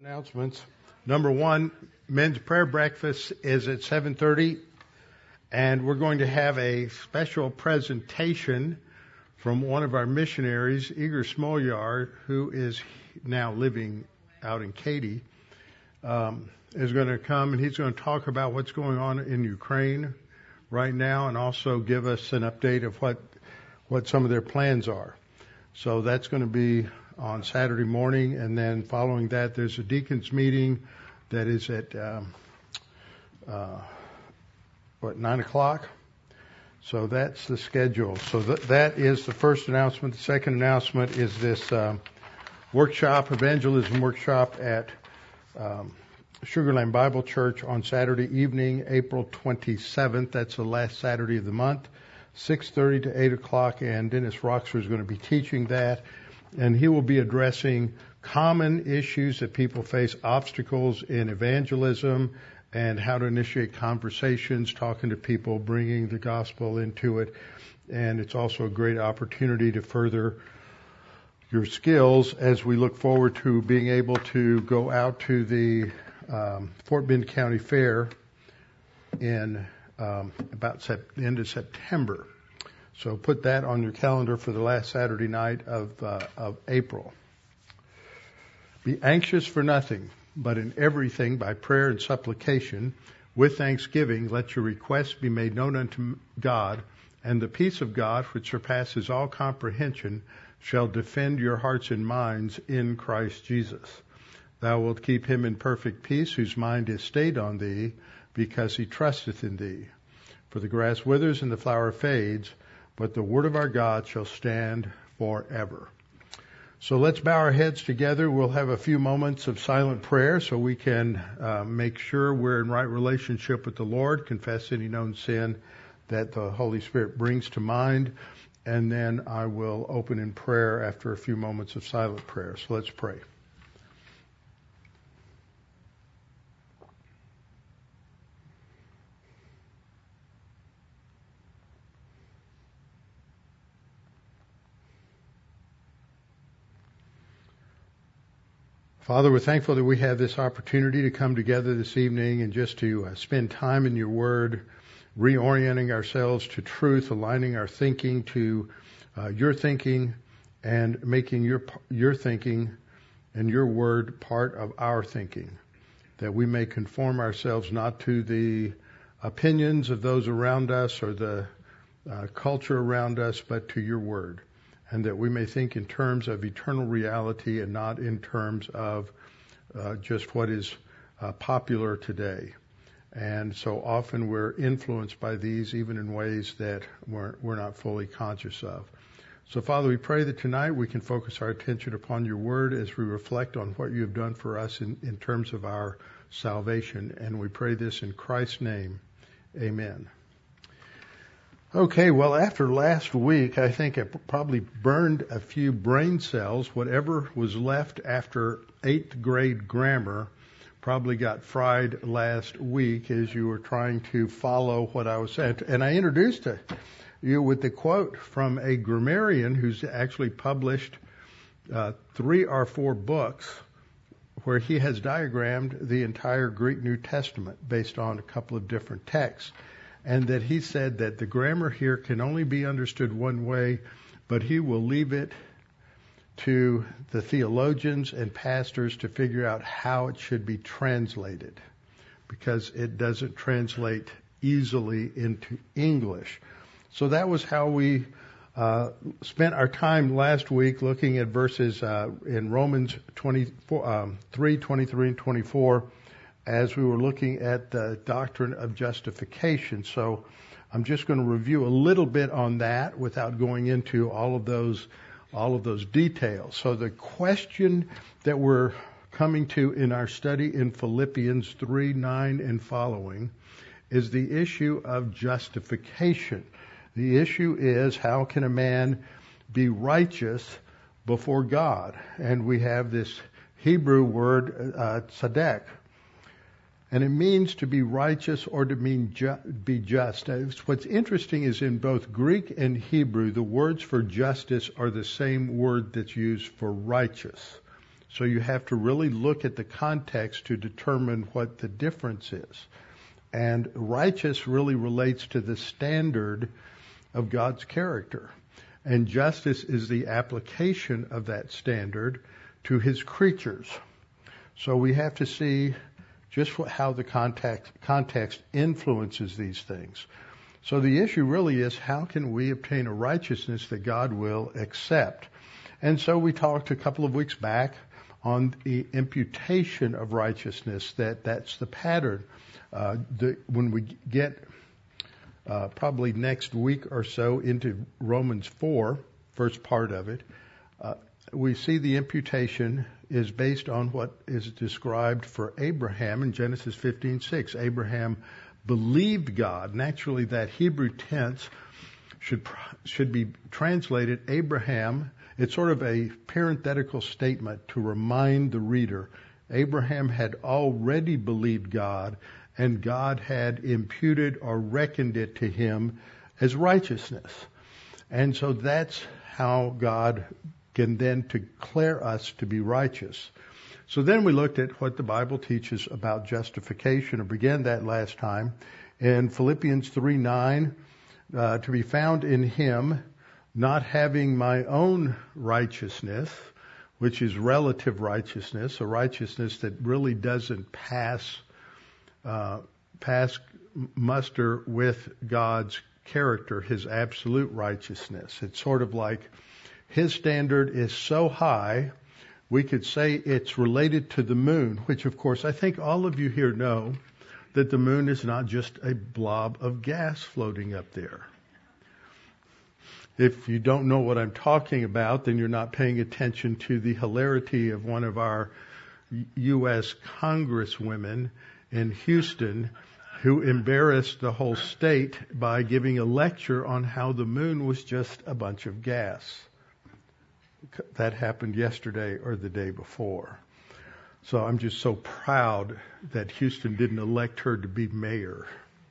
Announcements. Number one, men's prayer breakfast is at 7:30, and we're going to have a special presentation from one of our missionaries, Igor Smolyar, who is now living out in Katy, is going to come, and he's going to talk about what's going on in Ukraine right now, and also give us an update of what some of their plans are. So that's going to be on Saturday morning, and then following that, there's a deacons meeting that is at 9 o'clock. So that's the schedule. So that is the first announcement. The second announcement is this evangelism workshop at Sugarland Bible Church on Saturday evening, April 27th. That's the last Saturday of the month, 6:30 to 8 o'clock, and Dennis Roxer is going to be teaching that. And he will be addressing common issues that people face, obstacles in evangelism, and how to initiate conversations, talking to people, bringing the gospel into it. And it's also a great opportunity to further your skills as we look forward to being able to go out to the Fort Bend County Fair in about the end of September. So put that on your calendar for the last Saturday night of April. Be anxious for nothing, but in everything by prayer and supplication, with thanksgiving, let your requests be made known unto God, and the peace of God, which surpasses all comprehension, shall defend your hearts and minds in Christ Jesus. Thou wilt keep him in perfect peace, whose mind is stayed on thee, because he trusteth in thee. For the grass withers and the flower fades, but the word of our God shall stand forever. So let's bow our heads together. We'll have a few moments of silent prayer so we can make sure we're in right relationship with the Lord, confess any known sin that the Holy Spirit brings to mind, and then I will open in prayer after a few moments of silent prayer. So let's pray. Father, we're thankful that we have this opportunity to come together this evening and just to spend time in your word, reorienting ourselves to truth, aligning our thinking to your thinking, and making your thinking and your word part of our thinking, that we may conform ourselves not to the opinions of those around us or the culture around us, but to your word. And that we may think in terms of eternal reality and not in terms of just what is popular today. And so often we're influenced by these, even in ways that we're not fully conscious of. So, Father, we pray that tonight we can focus our attention upon your word as we reflect on what you have done for us in terms of our salvation. And we pray this in Christ's name. Amen. Okay, well, after last week, I think I probably burned a few brain cells. Whatever was left after 8th grade grammar probably got fried last week as you were trying to follow what I was saying. And I introduced you with the quote from a grammarian who's actually published 3 or 4 books where he has diagrammed the entire Greek New Testament based on a couple of different texts. And that he said that the grammar here can only be understood one way, but he will leave it to the theologians and pastors to figure out how it should be translated, because it doesn't translate easily into English. So that was how we spent our time last week, looking at verses in Romans 3, 23, and 24, as we were looking at the doctrine of justification. So I'm just going to review a little bit on that without going into all of those details. So the question that we're coming to in our study in Philippians 3:9 and following is the issue of justification. The issue is, how can a man be righteous before God? And we have this Hebrew word, tzedek. And it means to be righteous or to be just. What's interesting is in both Greek and Hebrew, the words for justice are the same word that's used for righteous. So you have to really look at the context to determine what the difference is. And righteous really relates to the standard of God's character. And justice is the application of that standard to his creatures. So we have to see just how the context influences these things. So the issue really is, how can we obtain a righteousness that God will accept? And so we talked a couple of weeks back on the imputation of righteousness, that's the pattern. When we get probably next week or so into Romans 4, first part of it, we see the imputation is based on what is described for Abraham in Genesis 15:6. Abraham believed God. Naturally, that Hebrew tense should be translated Abraham. It's sort of a parenthetical statement to remind the reader. Abraham had already believed God, and God had imputed or reckoned it to him as righteousness. And so that's how God can then declare us to be righteous. So then we looked at what the Bible teaches about justification, and began that last time in Philippians 3:9, to be found in him, not having my own righteousness, which is relative righteousness, a righteousness that really doesn't pass muster with God's character, his absolute righteousness. It's sort of like his standard is so high, we could say it's related to the moon, which of course I think all of you here know that the moon is not just a blob of gas floating up there. If you don't know what I'm talking about, then you're not paying attention to the hilarity of one of our U.S. congresswomen in Houston who embarrassed the whole state by giving a lecture on how the moon was just a bunch of gas. That happened yesterday or the day before. So I'm just so proud that Houston didn't elect her to be mayor.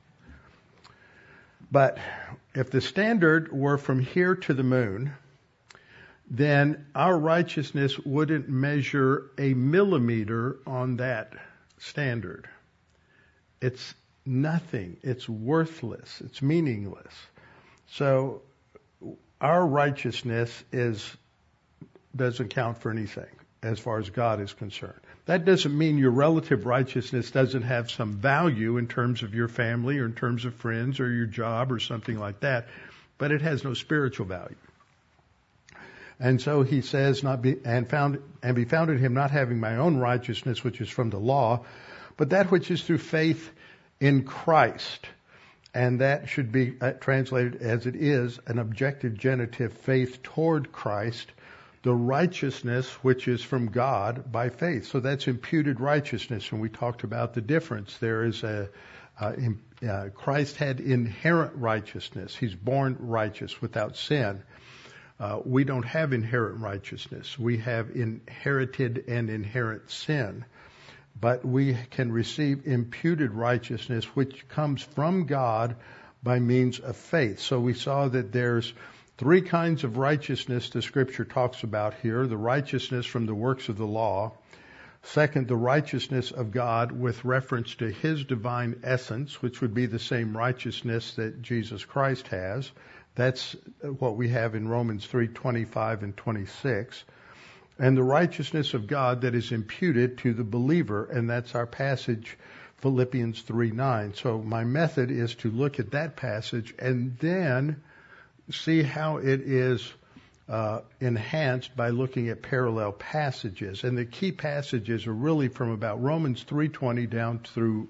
But if the standard were from here to the moon, then our righteousness wouldn't measure a millimeter on that standard. It's nothing. It's worthless. It's meaningless. So our righteousness doesn't count for anything as far as God is concerned. That doesn't mean your relative righteousness doesn't have some value in terms of your family or in terms of friends or your job or something like that, but it has no spiritual value. And so he says, be found in him, not having my own righteousness, which is from the law, but that which is through faith in Christ. And that should be translated as it is, an objective genitive, faith toward Christ, the righteousness which is from God by faith. So that's imputed righteousness, and we talked about the difference. There is Christ had inherent righteousness. He's born righteous without sin. We don't have inherent righteousness. We have inherited and inherent sin. But we can receive imputed righteousness, which comes from God by means of faith. So we saw that there's three kinds of righteousness the Scripture talks about here. The righteousness from the works of the law. Second, the righteousness of God with reference to his divine essence, which would be the same righteousness that Jesus Christ has. That's what we have in Romans 3:25 and 26. And the righteousness of God that is imputed to the believer, and that's our passage, Philippians 3:9. So my method is to look at that passage and then see how it is enhanced by looking at parallel passages. And the key passages are really from about Romans 3:20 down to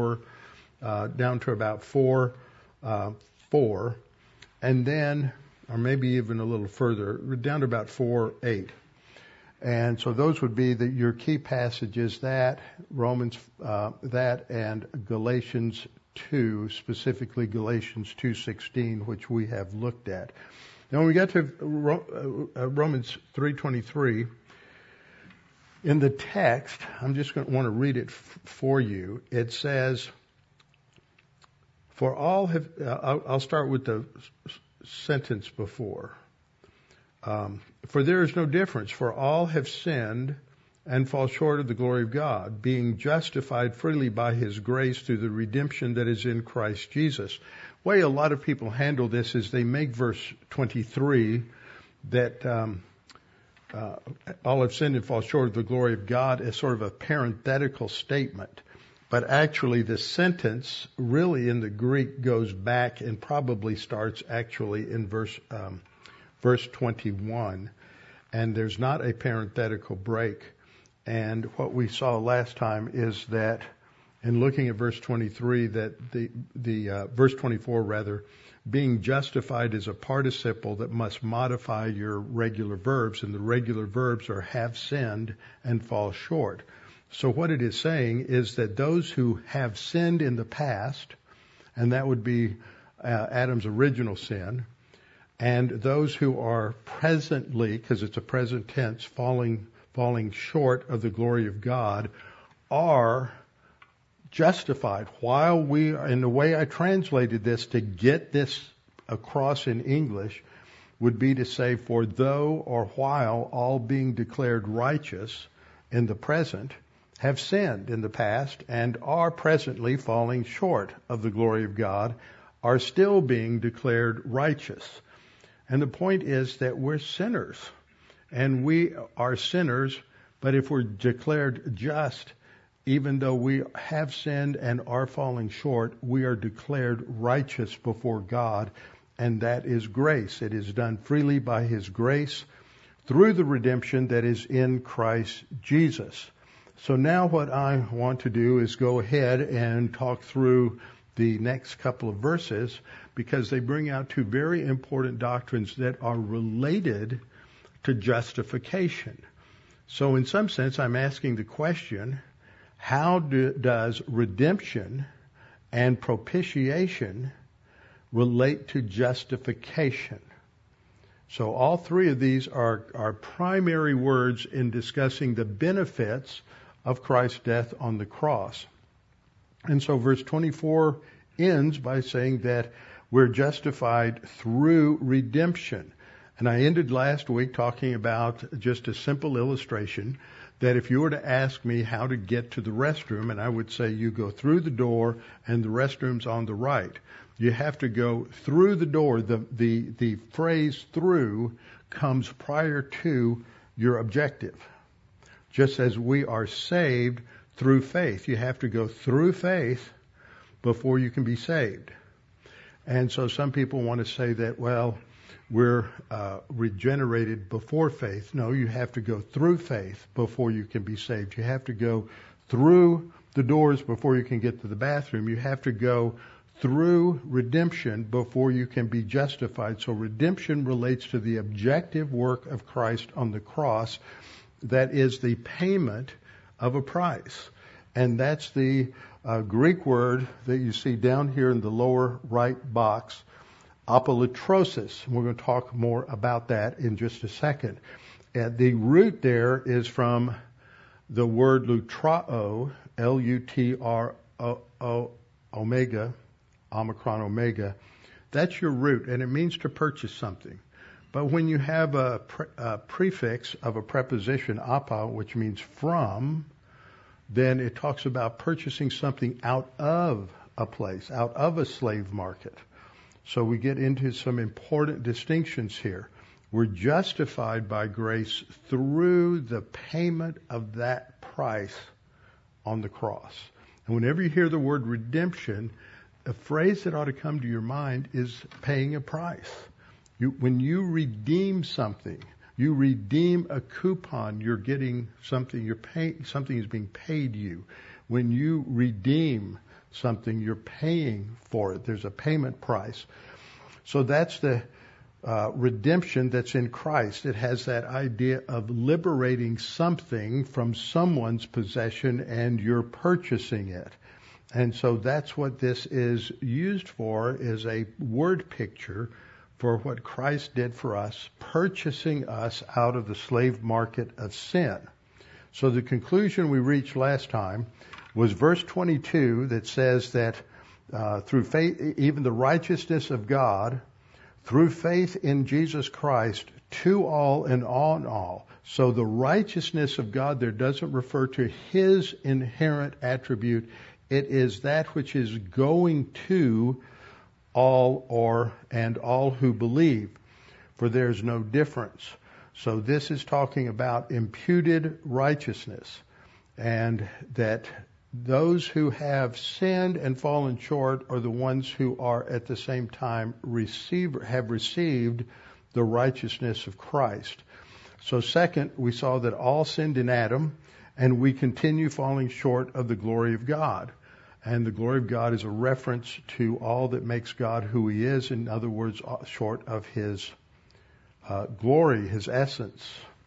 about 4:4, and then, or maybe even a little further, down to about 4:8. And so those would be your key passages, that and Galatians 2, specifically Galatians 2:16, which we have looked at. Now, when we get to Romans 3:23, in the text, I'm just going to want to read it for you. It says, "For all have," I'll start with the sentence before. "For there is no difference, for all have sinned and fall short of the glory of God, being justified freely by His grace through the redemption that is in Christ Jesus. The way a lot of people handle this is they make verse 23 that all have sinned and fall short of the glory of God as sort of a parenthetical statement. But actually the sentence really in the Greek goes back and probably starts actually in verse 21. And there's not a parenthetical break. And what we saw last time is that in looking at verse 23, that the verse 24 rather, being justified is a participle that must modify your regular verbs, and the regular verbs are have sinned and fall short. So what it is saying is that those who have sinned in the past, and that would be Adam's original sin, and those who are presently, because it's a present tense, falling short of the glory of God, are justified. While we are, in the way I translated this to get this across in English, would be to say, for though or while all being declared righteous in the present, have sinned in the past and are presently falling short of the glory of God, are still being declared righteous. And the point is that we're sinners. And we are sinners, but if we're declared just, even though we have sinned and are falling short, we are declared righteous before God, and that is grace. It is done freely by His grace through the redemption that is in Christ Jesus. So now what I want to do is go ahead and talk through the next couple of verses, because they bring out two very important doctrines that are related to justification. So in some sense, I'm asking the question, how does redemption and propitiation relate to justification? So all three of these are primary words in discussing the benefits of Christ's death on the cross. And so verse 24 ends by saying that we're justified through redemption. And I ended last week talking about just a simple illustration that if you were to ask me how to get to the restroom, and I would say you go through the door and the restroom's on the right. You have to go through the door. The phrase through comes prior to your objective. Just as we are saved through faith. You have to go through faith before you can be saved. And so some people want to say that, well, we're regenerated before faith. No, you have to go through faith before you can be saved. You have to go through the doors before you can get to the bathroom. You have to go through redemption before you can be justified. So redemption relates to the objective work of Christ on the cross. That is the payment of a price. And that's the Greek word that you see down here in the lower right box, apolutrosis. We're going to talk more about that in just a second. The root there is from the word lutrao, L-U-T-R-O, omega, omicron omega. That's your root, and it means to purchase something. But when you have a prefix of a preposition, apa, which means from, then it talks about purchasing something out of a place, out of a slave market. So we get into some important distinctions here. We're justified by grace through the payment of that price on the cross. And whenever you hear the word redemption, a phrase that ought to come to your mind is paying a price. When you redeem something, you redeem a coupon, you're getting something, something is being paid you. When you redeem something, you're paying for it. There's a payment price. So that's the redemption that's in Christ. It has that idea of liberating something from someone's possession and you're purchasing it. And so that's what this is used for, is a word picture for what Christ did for us, purchasing us out of the slave market of sin. So the conclusion we reached last time was verse 22 that says that through faith, even the righteousness of God, through faith in Jesus Christ, to all and on all. So the righteousness of God there doesn't refer to His inherent attribute. It is that which is going to all and all who believe, for there's no difference. So this is talking about imputed righteousness, and that those who have sinned and fallen short are the ones who are at the same time have received the righteousness of Christ. So second, we saw that all sinned in Adam, and we continue falling short of the glory of God. And the glory of God is a reference to all that makes God who He is. In other words, short of His glory, His essence.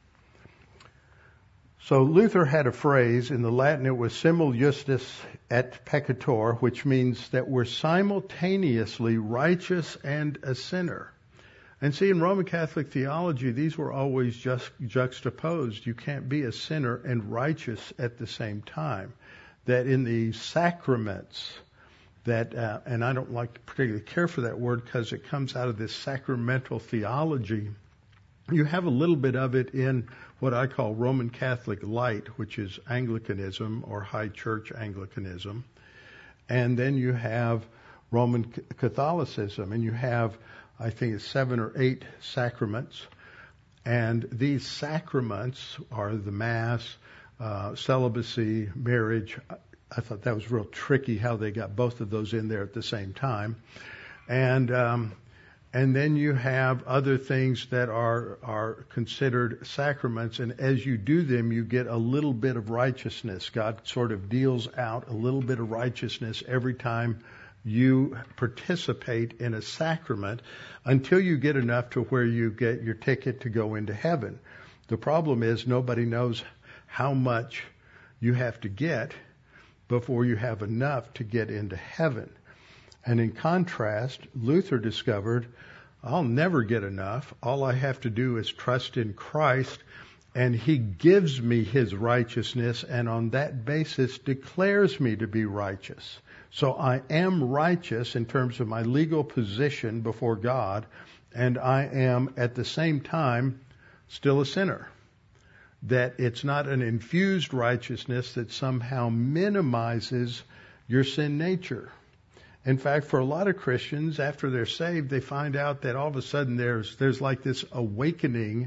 So Luther had a phrase, in the Latin it was simul justus et peccator, which means that we're simultaneously righteous and a sinner. And see, in Roman Catholic theology, these were always just juxtaposed. You can't be a sinner and righteous at the same time. That in the sacraments, and I don't like to particularly care for that word because it comes out of this sacramental theology, you have a little bit of it in what I call Roman Catholic Light, which is Anglicanism or High Church Anglicanism. And then you have Roman Catholicism, and you have, I think it's 7 or 8 sacraments. And these sacraments are the Mass, celibacy, marriage. I thought that was real tricky how they got both of those in there at the same time. And then you have other things that are considered sacraments, and as you do them, you get a little bit of righteousness. God sort of deals out a little bit of righteousness every time you participate in a sacrament until you get enough to where you get your ticket to go into heaven. The problem is nobody knows how much you have to get before you have enough to get into heaven. And in contrast, Luther discovered, I'll never get enough. All I have to do is trust in Christ, and He gives me His righteousness, and on that basis declares me to be righteous. So I am righteous in terms of my legal position before God, and I am at the same time still a sinner. That it's not an infused righteousness that somehow minimizes your sin nature. In fact, for a lot of Christians, after they're saved, they find out that all of a sudden there's like this awakening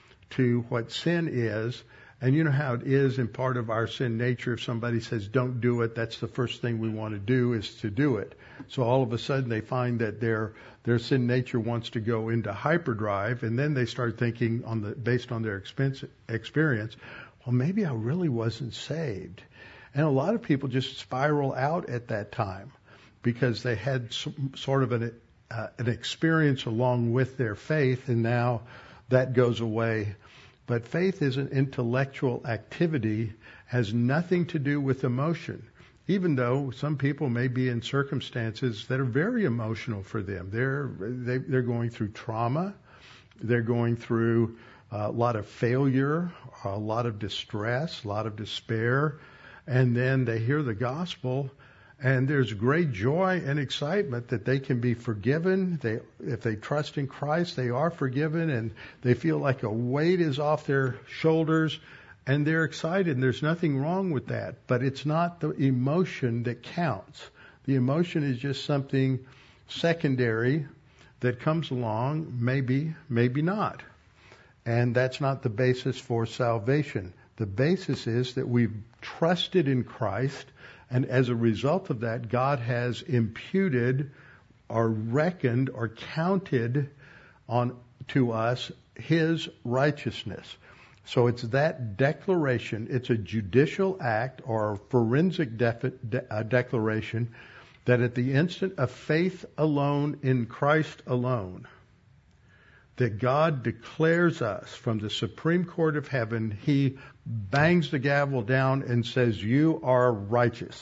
to what sin is. And you know how it is in part of our sin nature. If somebody says, don't do it, that's the first thing we want to do is to do it. So all of a sudden they find that their sin nature wants to go into hyperdrive, and then they start thinking based on their experience, well, maybe I really wasn't saved. And a lot of people just spiral out at that time, because they had sort of an experience along with their faith, and now that goes away. But faith is an intellectual activity, has nothing to do with emotion, even though some people may be in circumstances that are very emotional for them. They're going through trauma, they're going through a lot of failure, a lot of distress, a lot of despair, and then they hear the gospel, and there's great joy and excitement that they can be forgiven. If they trust in Christ, they are forgiven, and they feel like a weight is off their shoulders, and they're excited, and there's nothing wrong with that. But it's not the emotion that counts. The emotion is just something secondary that comes along, maybe not. And that's not the basis for salvation. The basis is that we've trusted in Christ, and as a result of that, God has imputed or reckoned or counted to us His righteousness. So it's that declaration, it's a judicial act or a forensic declaration that at the instant of faith alone in Christ alone, that God declares us from the Supreme Court of Heaven, He bangs the gavel down and says, you are righteous.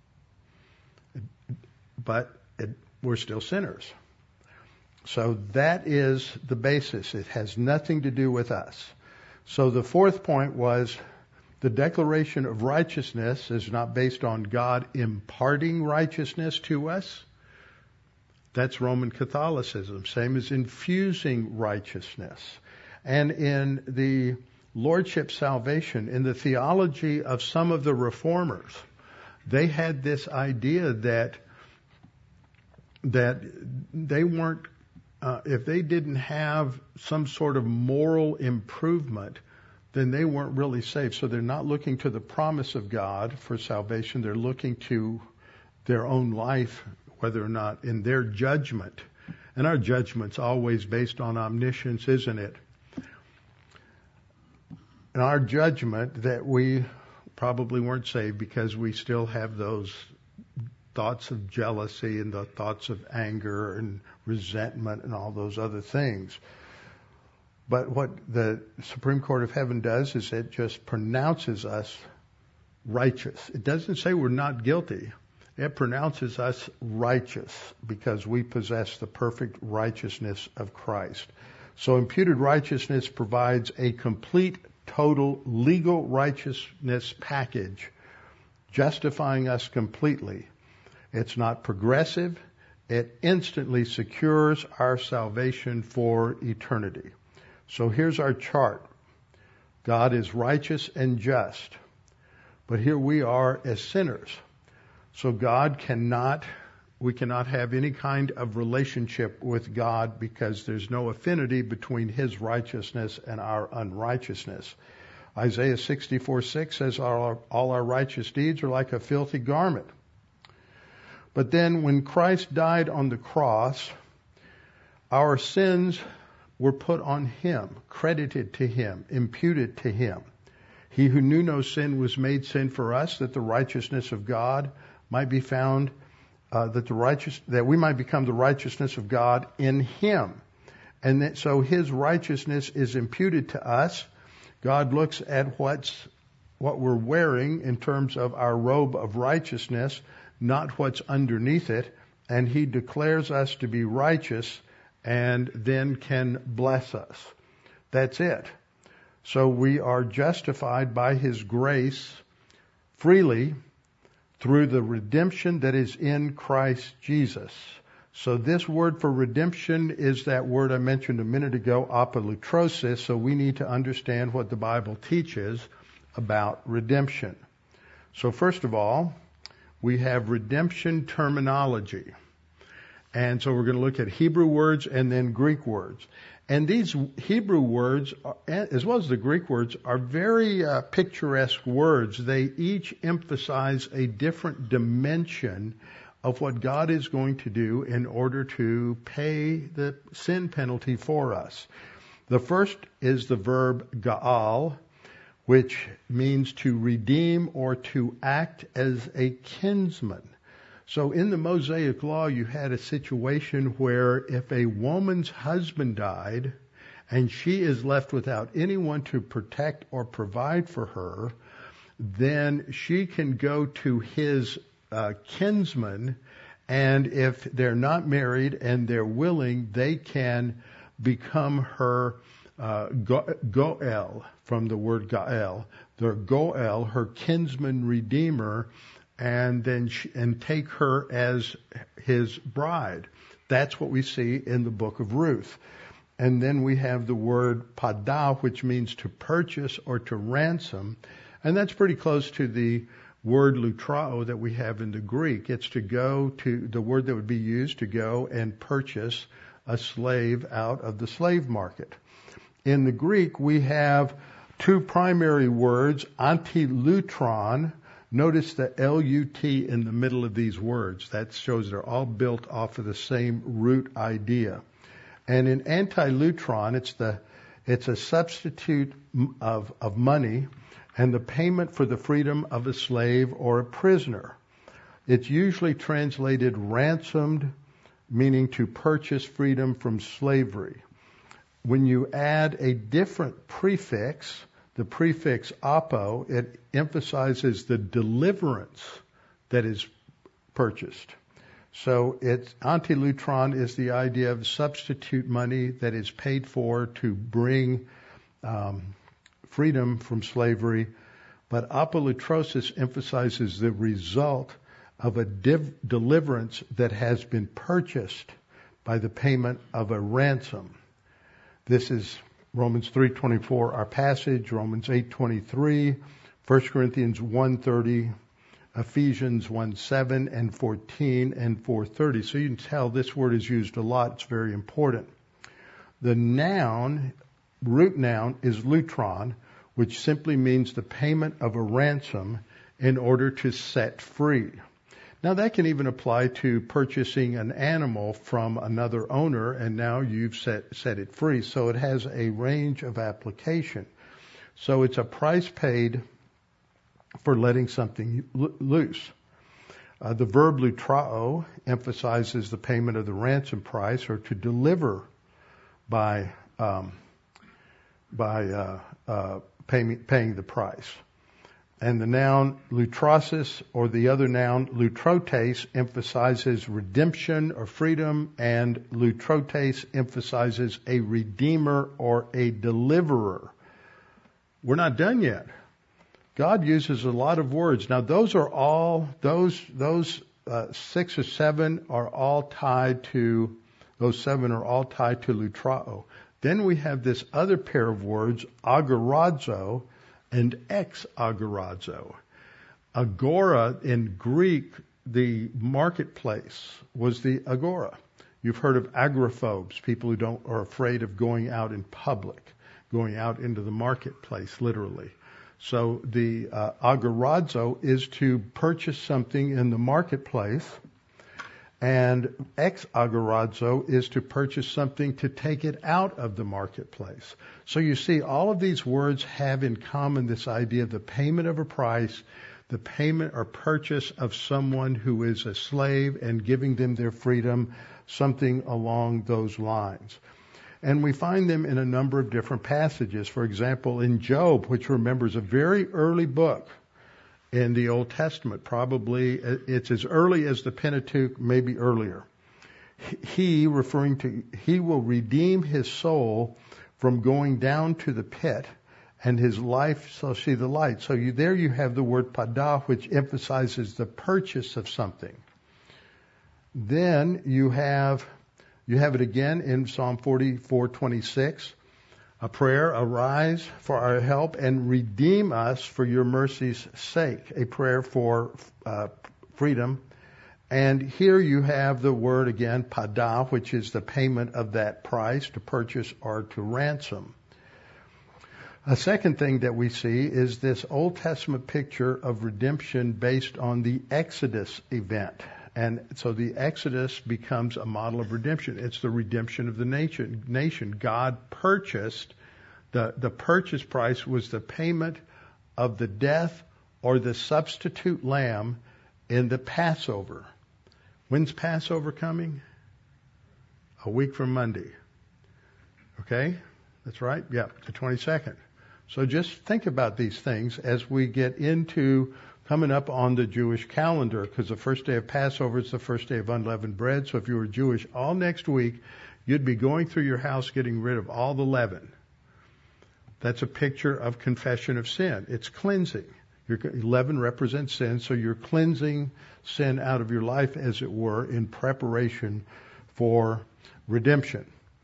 But we're still sinners. So that is the basis. It has nothing to do with us. So the fourth point was the declaration of righteousness is not based on God imparting righteousness to us. That's Roman Catholicism. Same as infusing righteousness. And in the lordship salvation. In the theology of some of the reformers, they had this idea that they weren't, if they didn't have some sort of moral improvement, then they weren't really saved. So they're not looking to the promise of God for salvation. They're looking to their own life, whether or not in their judgment. And our judgment's always based on omniscience, isn't it? And our judgment that we probably weren't saved because we still have those thoughts of jealousy and the thoughts of anger and resentment and all those other things. But what the Supreme Court of Heaven does is it just pronounces us righteous. It doesn't say we're not guilty. It pronounces us righteous because we possess the perfect righteousness of Christ. So imputed righteousness provides a complete, total, legal righteousness package, justifying us completely. It's not progressive. It instantly secures our salvation for eternity. So here's our chart. God is righteous and just. But here we are as sinners. So we cannot have any kind of relationship with God because there's no affinity between His righteousness and our unrighteousness. Isaiah 64:6 says all our righteous deeds are like a filthy garment. But then when Christ died on the cross, our sins were put on Him, credited to Him, imputed to Him. He who knew no sin was made sin for us, that the righteousness of God might be found, that we might become the righteousness of God in Him. And so His righteousness is imputed to us. God looks at what we're wearing in terms of our robe of righteousness, not what's underneath it, and He declares us to be righteous and then can bless us. That's it. So we are justified by His grace freely through the redemption that is in Christ Jesus. So this word for redemption is that word I mentioned a minute ago, apolutrosis. So we need to understand what the Bible teaches about redemption. So first of all, we have redemption terminology. And so we're going to look at Hebrew words and then Greek words. And these Hebrew words, as well as the Greek words, are very picturesque words. They each emphasize a different dimension of what God is going to do in order to pay the sin penalty for us. The first is the verb ga'al, which means to redeem or to act as a kinsman. So in the Mosaic Law, you had a situation where if a woman's husband died and she is left without anyone to protect or provide for her, then she can go to his kinsman, and if they're not married and they're willing, they can become her goel, from the word gael. They're goel, her kinsman redeemer, and then and take her as his bride. That's what we see in the book of Ruth. And then we have the word padah, which means to purchase or to ransom. And that's pretty close to the word lutrao that we have in the Greek. It's to go to, the word that would be used to go and purchase a slave out of the slave market. In the Greek, we have two primary words, antilutron. Notice the L-U-T in the middle of these words. That shows they're all built off of the same root idea. And in antilutron, it's a substitute of money and the payment for the freedom of a slave or a prisoner. It's usually translated ransomed, meaning to purchase freedom from slavery. When you add a different prefix, the prefix apo, it emphasizes the deliverance that is purchased. So antilutron is the idea of substitute money that is paid for to bring freedom from slavery. But apolutrosis emphasizes the result of a deliverance that has been purchased by the payment of a ransom. This is Romans 3:24, our passage, Romans 8:23, 1 Corinthians 1:30, Ephesians 1:7 and 14 and 4:30. So you can tell this word is used a lot. It's very important. The noun, root noun, is lutron, which simply means the payment of a ransom in order to set free. Now that can even apply to purchasing an animal from another owner, and now you've set it free. So it has a range of application. So it's a price paid for letting something loose. The verb lutrao emphasizes the payment of the ransom price, or to deliver by paying the price. And the noun lutrosis, or the other noun lutrotes, emphasizes redemption or freedom, and lutrotes emphasizes a redeemer or a deliverer. We're not done yet. God uses a lot of words. Now those 6 or 7 are all tied to, those 7 are all tied to lutrao. Then we have this other pair of words, agorazo and ex-agorazo. Agora in Greek, the marketplace, was the agora. You've heard of agoraphobes, people who are afraid of going out in public, going out into the marketplace, literally. So the agorazo is to purchase something in the marketplace, and ex-agorazo is to purchase something to take it out of the marketplace. So you see, all of these words have in common this idea of the payment of a price, the payment or purchase of someone who is a slave and giving them their freedom, something along those lines. And we find them in a number of different passages. For example, in Job, which remembers a very early book in the Old Testament, probably it's as early as the Pentateuch, maybe earlier. He will redeem his soul from going down to the pit, and his life shall see the light. So there you have the word pada, which emphasizes the purchase of something. Then you have it again in Psalm 44:26. A prayer, arise for our help and redeem us for your mercy's sake. A prayer for freedom. And here you have the word again, pada, which is the payment of that price, to purchase or to ransom. A second thing that we see is this Old Testament picture of redemption based on the Exodus event. And so the Exodus becomes a model of redemption. It's the redemption of the nation. God purchased, the purchase price was the payment of the death or the substitute lamb in the Passover. When's Passover coming? A week from Monday. Okay? That's right? Yeah, the 22nd. So just think about these things as we get into coming up on the Jewish calendar, because the first day of Passover is the first day of unleavened bread. So if you were Jewish all next week, you'd be going through your house getting rid of all the leaven. That's a picture of confession of sin. It's cleansing. Leaven represents sin, so you're cleansing sin out of your life, as it were, in preparation for redemption.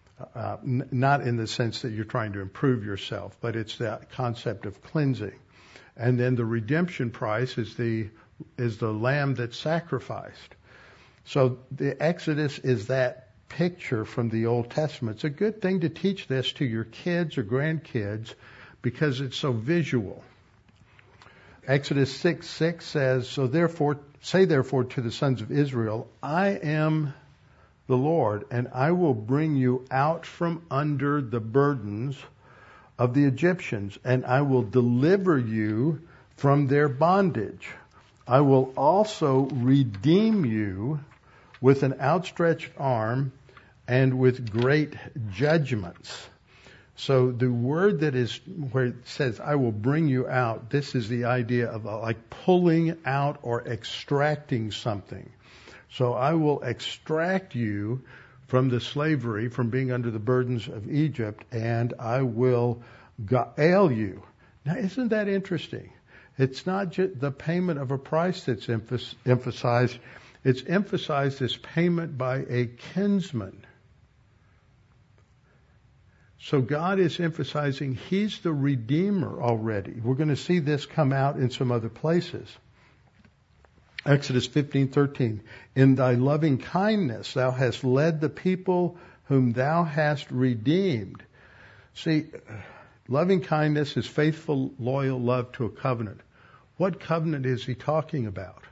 Not in the sense that you're trying to improve yourself, but it's that concept of cleansing. And then the redemption price is the lamb that's sacrificed. So the Exodus is that picture from the Old Testament. It's a good thing to teach this to your kids or grandkids because it's so visual. Exodus 6:6 says, Say therefore to the sons of Israel, I am the Lord, and I will bring you out from under the burdens of the Egyptians, and I will deliver you from their bondage. I will also redeem you with an outstretched arm and with great judgments. So the word that is where it says, I will bring you out, this is the idea of like pulling out or extracting something. So I will extract you from the slavery, from being under the burdens of Egypt, and I will ga'el you. Now, isn't that interesting? It's not just the payment of a price that's emphasized. It's emphasized as payment by a kinsman. So God is emphasizing He's the Redeemer already. We're going to see this come out in some other places. Exodus 15:13. In thy loving kindness thou hast led the people whom thou hast redeemed. See, loving kindness is faithful, loyal love to a covenant. What covenant is he talking about?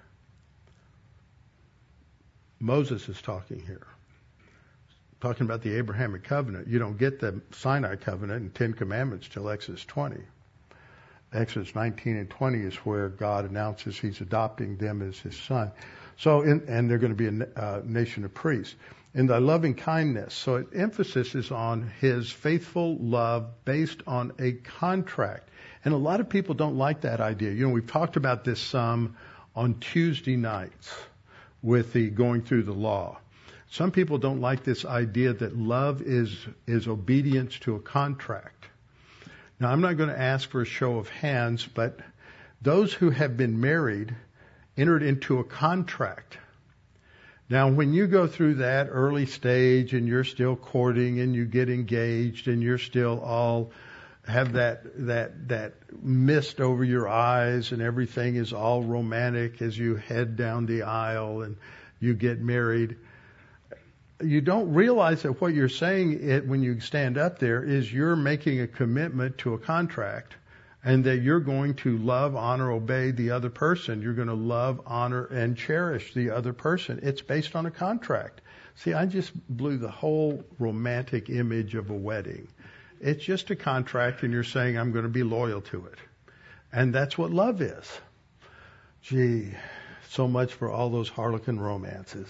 Moses is talking here. Talking about the Abrahamic covenant. You don't get the Sinai covenant and 10 Commandments till Exodus 20. Exodus 19 and 20 is where God announces He's adopting them as His son. So, and they're going to be a nation of priests. In thy loving kindness. So emphasis is on His faithful love based on a contract. And a lot of people don't like that idea. You know, we've talked about this some on Tuesday nights with the going through the law. Some people don't like this idea that love is obedience to a contract. Now, I'm not going to ask for a show of hands, but those who have been married entered into a contract. Now, when you go through that early stage and you're still courting and you get engaged and you're still all have that mist over your eyes and everything is all romantic as you head down the aisle and you get married, you don't realize that what you're saying when you stand up there is you're making a commitment to a contract and that you're going to love, honor, obey the other person. You're going to love, honor, and cherish the other person. It's based on a contract. See, I just blew the whole romantic image of a wedding. It's just a contract and you're saying I'm going to be loyal to it. And that's what love is. Gee, so much for all those harlequin romances.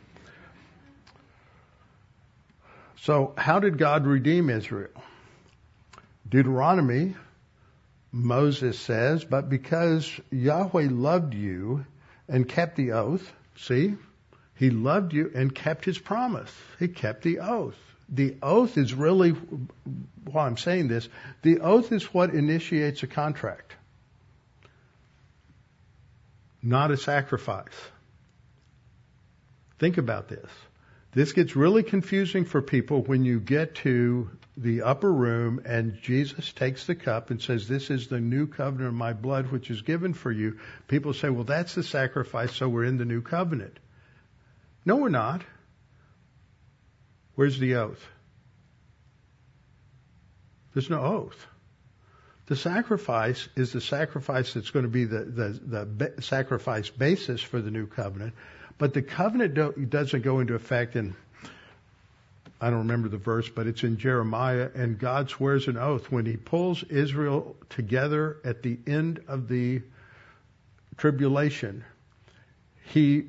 So how did God redeem Israel? Deuteronomy, Moses says, but because Yahweh loved you and kept the oath, see, He loved you and kept His promise. He kept the oath. The oath is really, while I'm saying this, the oath is what initiates a contract, not a sacrifice. Think about this. This gets really confusing for people when you get to the upper room and Jesus takes the cup and says, this is the new covenant of my blood which is given for you. People say, well, that's the sacrifice, so we're in the new covenant. No, we're not. Where's the oath? There's no oath. The sacrifice is the sacrifice that's going to be the sacrifice basis for the new covenant. But the covenant doesn't go into effect in, I don't remember the verse, but it's in Jeremiah, and God swears an oath when He pulls Israel together at the end of the tribulation. He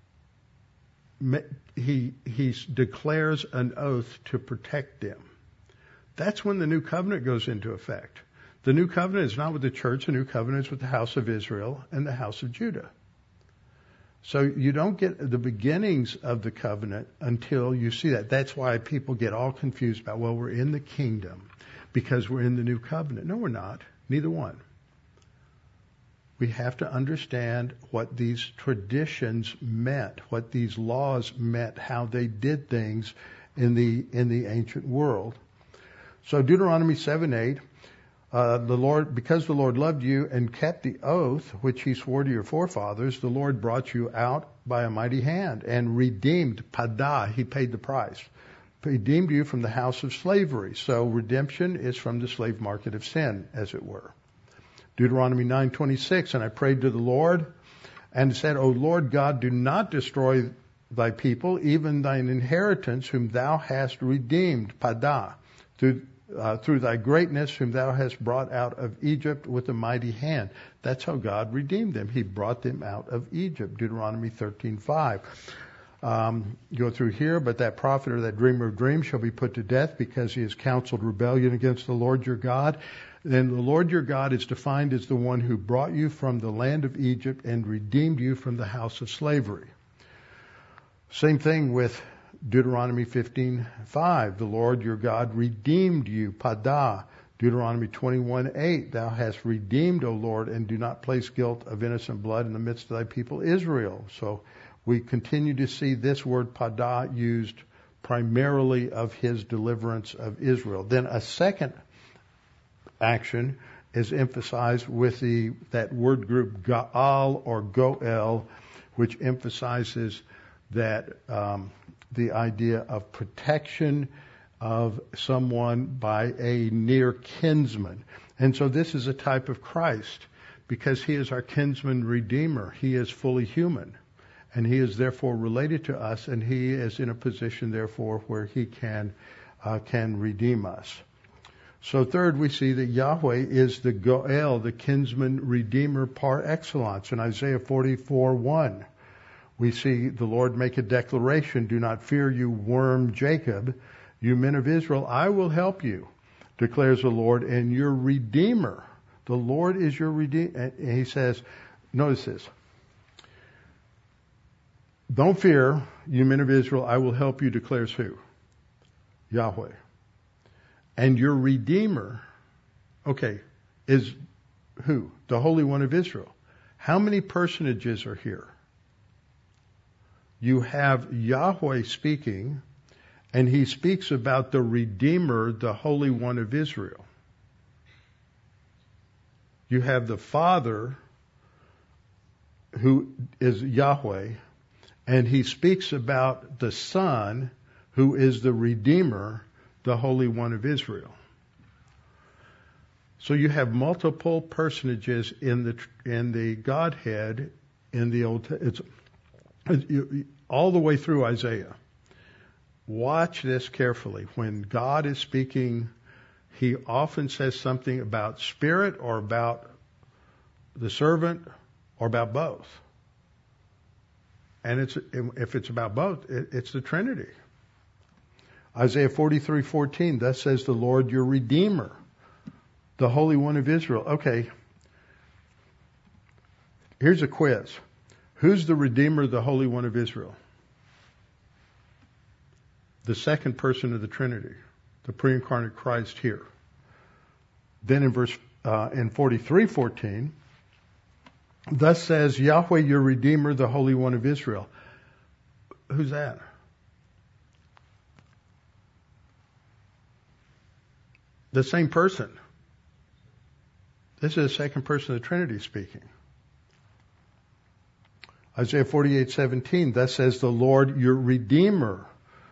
declares an oath to protect them. That's when the new covenant goes into effect. The new covenant is not with the church. The new covenant is with the house of Israel and the house of Judah. So you don't get the beginnings of the covenant until you see that. That's why people get all confused about, well, we're in the kingdom because we're in the new covenant. No, we're not. Neither one. We have to understand what these traditions meant, what these laws meant, how they did things in the ancient world. So Deuteronomy 7:8, because the Lord loved you and kept the oath which He swore to your forefathers, the Lord brought you out by a mighty hand and redeemed, padah, He paid the price, redeemed you from the house of slavery. So redemption is from the slave market of sin, as it were. Deuteronomy 9:26, and I prayed to the Lord and said, O Lord God, do not destroy thy people, even thine inheritance, whom thou hast redeemed, padah, through thy greatness, whom thou hast brought out of Egypt with a mighty hand. That's how God redeemed them. He brought them out of Egypt. Deuteronomy 13:5. Go through here, but that prophet or that dreamer of dreams shall be put to death because he has counseled rebellion against the Lord your God. Then the Lord your God is defined as the one who brought you from the land of Egypt and redeemed you from the house of slavery. Same thing with Deuteronomy 15:5. The Lord your God redeemed you, padah. Deuteronomy 21:8. Thou hast redeemed, O Lord, and do not place guilt of innocent blood in the midst of thy people Israel. So we continue to see this word padah used primarily of his deliverance of Israel. Then a second action is emphasized with that word group Gaal or Goel, which emphasizes that the idea of protection of someone by a near kinsman. And so this is a type of Christ because he is our kinsman redeemer. He is fully human. And he is therefore related to us, and he is in a position, therefore, where he can redeem us. So third, we see that Yahweh is the Goel, the kinsman redeemer par excellence. In Isaiah 44:1, we see the Lord make a declaration, "Do not fear, you worm Jacob, you men of Israel, I will help you, declares the Lord, and your redeemer." The Lord is your redeemer. And he says, notice this, "Don't fear, you men of Israel, I will help you," declares who? Yahweh. And your Redeemer, is who? The Holy One of Israel. How many personages are here? You have Yahweh speaking, and he speaks about the Redeemer, the Holy One of Israel. You have the Father, who is Yahweh, and he speaks about the Son, who is the Redeemer, the Holy One of Israel. So you have multiple personages in the Godhead in the Old Testament. All the way through Isaiah. Watch this carefully. When God is speaking, he often says something about Spirit or about the servant or about both. And if it's about both, it's the Trinity. Isaiah 43:14, "Thus says the Lord your Redeemer, the Holy One of Israel." Okay, here's a quiz. Who's the Redeemer, the Holy One of Israel? The second person of the Trinity, the pre-incarnate Christ here. Then in 43:14, "Thus says Yahweh your Redeemer, the Holy One of Israel." Who's that? The same person. This is the second person of the Trinity speaking. Isaiah 48:17, "Thus says the Lord your Redeemer,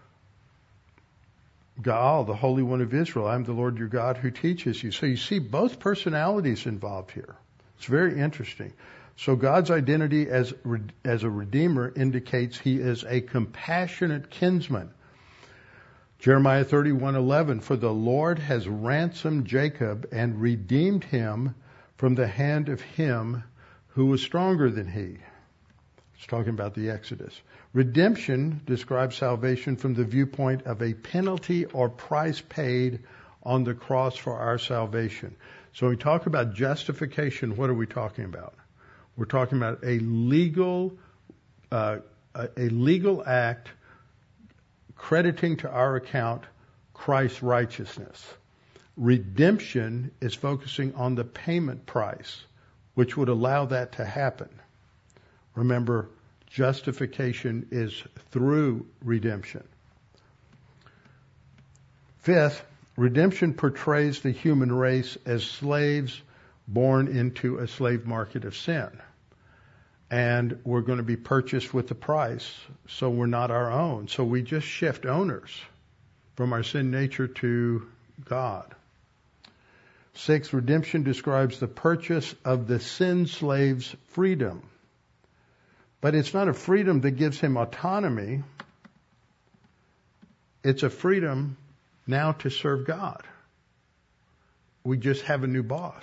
Gaal, the Holy One of Israel. I am the Lord your God who teaches you." So you see both personalities involved here. It's very interesting. So God's identity as a Redeemer indicates he is a compassionate kinsman. Jeremiah 31:11, "For the Lord has ransomed Jacob and redeemed him from the hand of him who was stronger than he." It's talking about the Exodus. Redemption describes salvation from the viewpoint of a penalty or price paid on the cross for our salvation. So when we talk about justification, what are we talking about? We're talking about a legal act crediting to our account Christ's righteousness. Redemption is focusing on the payment price, which would allow that to happen. Remember, justification is through redemption. Fifth, redemption portrays the human race as slaves born into a slave market of sin. And we're going to be purchased with the price, so we're not our own. So we just shift owners from our sin nature to God. Sixth, redemption describes the purchase of the sin slave's freedom. But it's not a freedom that gives him autonomy. It's a freedom now to serve God. We just have a new boss,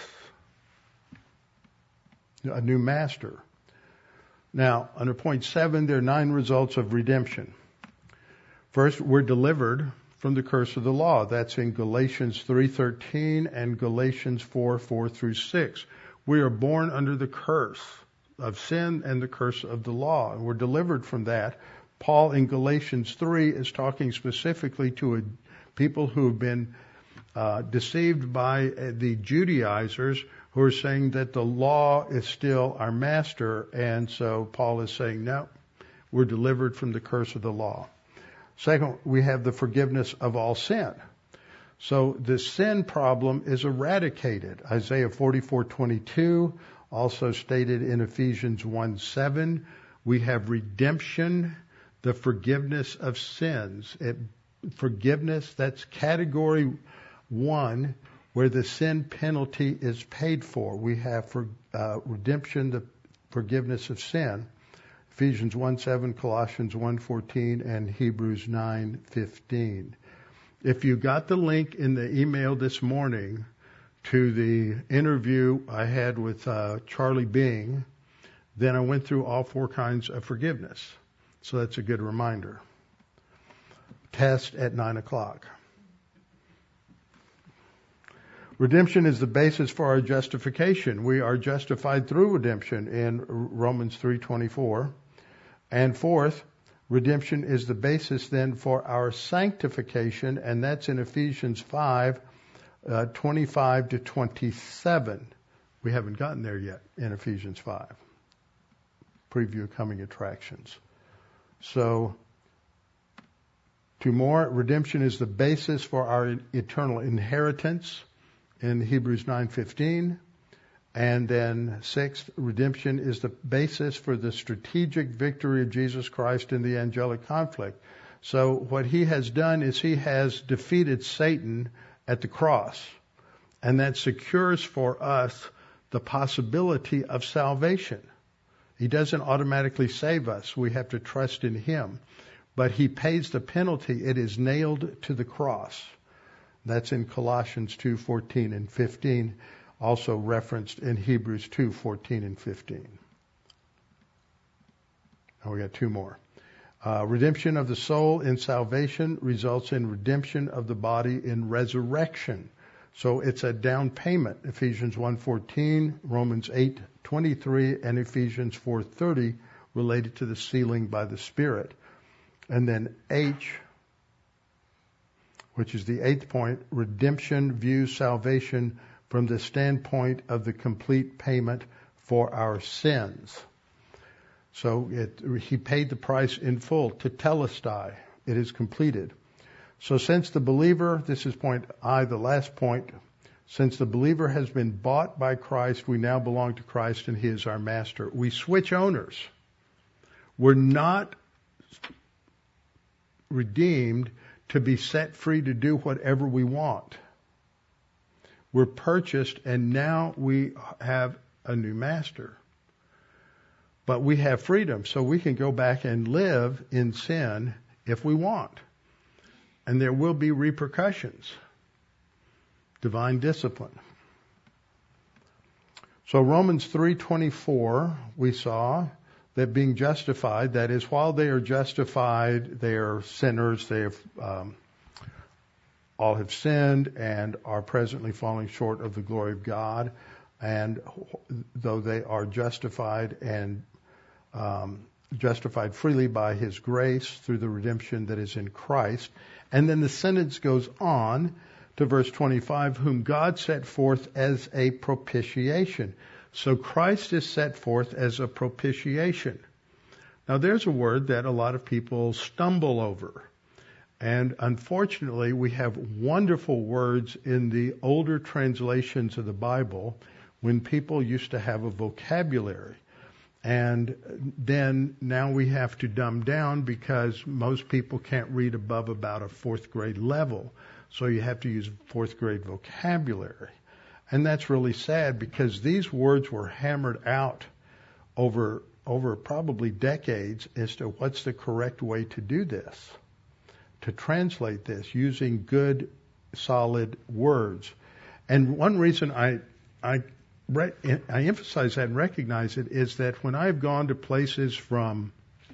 a new master. Now, under point 7, there are 9 results of redemption. First, we're delivered from the curse of the law. That's in Galatians 3:13 and Galatians 4:4-6. We are born under the curse of sin and the curse of the law, and we're delivered from that. Paul in Galatians 3 is talking specifically to people who have been deceived by the Judaizers who are saying that the law is still our master, and so Paul is saying, no, we're delivered from the curse of the law. Second, we have the forgiveness of all sin. So the sin problem is eradicated. Isaiah 44:22, also stated in Ephesians 1:7, we have redemption, the forgiveness of sins. Forgiveness, that's category 1, where the sin penalty is paid for. We have redemption, the forgiveness of sin. Ephesians 1:7, Colossians 1:14, and Hebrews 9:15. If you got the link in the email this morning to the interview I had with Charlie Bing, then I went through all 4 kinds of forgiveness. So that's a good reminder. Test at 9 o'clock. Redemption is the basis for our justification. We are justified through redemption in Romans 3:24. And fourth, redemption is the basis then for our sanctification, and that's in Ephesians 5:25 to 27. We haven't gotten there yet in Ephesians 5. Preview of coming attractions. So, 2 more. Redemption is the basis for our eternal inheritance in Hebrews 9:15. And then 6th, redemption is the basis for the strategic victory of Jesus Christ in the angelic conflict. So what he has done is he has defeated Satan at the cross. And that secures for us the possibility of salvation. He doesn't automatically save us. We have to trust in him. But he pays the penalty. It is nailed to the cross. That's in Colossians 2:14 and 15. Also referenced in Hebrews 2:14 and 15. Now we got 2 more. Redemption of the soul in salvation results in redemption of the body in resurrection. So it's a down payment. Ephesians 1:14, Romans 8:23, and Ephesians 4:30 related to the sealing by the Spirit. And then H, which is the 8th point, redemption views salvation from the standpoint of the complete payment for our sins. So he paid the price in full, tetelestai. It is completed. So since the believer, this is point I, the last point, since the believer has been bought by Christ, we now belong to Christ and he is our master. We switch owners. We're not redeemed to be set free to do whatever we want. We're purchased and now we have a new master. But we have freedom, so we can go back and live in sin if we want. And there will be repercussions. Divine discipline. So Romans 3:24, we saw that being justified, that is, while they are justified, they are sinners, they have all have sinned and are presently falling short of the glory of God. And though they are justified and justified freely by his grace through the redemption that is in Christ. And then the sentence goes on to verse 25, whom God set forth as a propitiation. So Christ is set forth as a propitiation. Now there's a word that a lot of people stumble over. And unfortunately, we have wonderful words in the older translations of the Bible when people used to have a vocabulary. And then now we have to dumb down because most people can't read above about a 4th grade level. So you have to use 4th grade vocabulary. And that's really sad because these words were hammered out over probably decades as to what's the correct way to do this, to translate this using good, solid words. And one reason I emphasize that and recognize it is that when I've gone to places from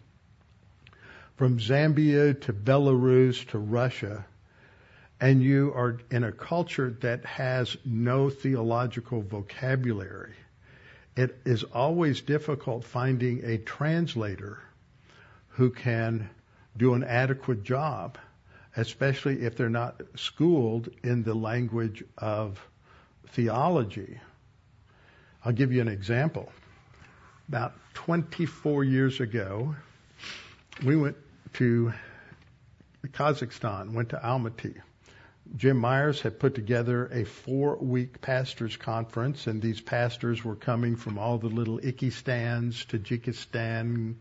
Zambia to Belarus to Russia, and you are in a culture that has no theological vocabulary, it is always difficult finding a translator who can do an adequate job, especially if they're not schooled in the language of theology. I'll give you an example. About 24 years ago, we went to Kazakhstan, went to Almaty. Jim Myers had put together a 4-week pastors conference, and these pastors were coming from all the little Ikistans, Tajikistan,